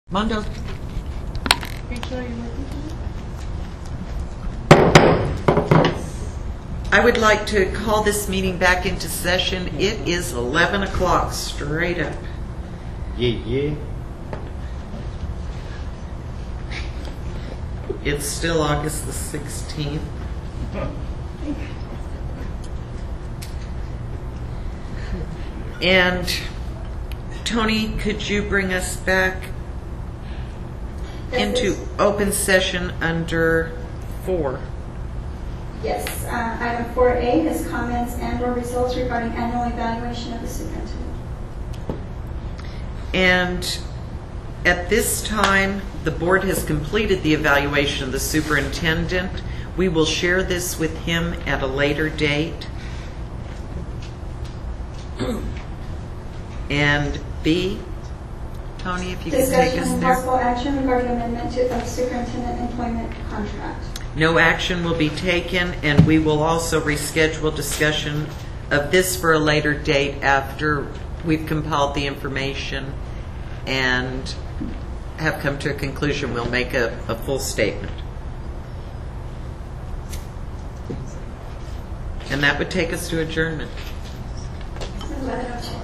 Mondo. Rachel, are you working I would like to call this meeting back into session. It is 11 o'clock, straight up. Yeah. It's still August the 16th. And Tony, could you bring us back into open session under 4? Yes. Item 4A is comments and/or results regarding annual evaluation of the superintendent. And at this time, the board has completed the evaluation of the superintendent. We will share this with him at a later date. And B, Tony, if you can take Discussion us and there. possible action regarding amendment of superintendent employment contract. No action will be taken, and we will also reschedule discussion of this for a later date after we've compiled the information and have come to a conclusion. We'll make a full statement. And that would take us to adjournment. 11:02.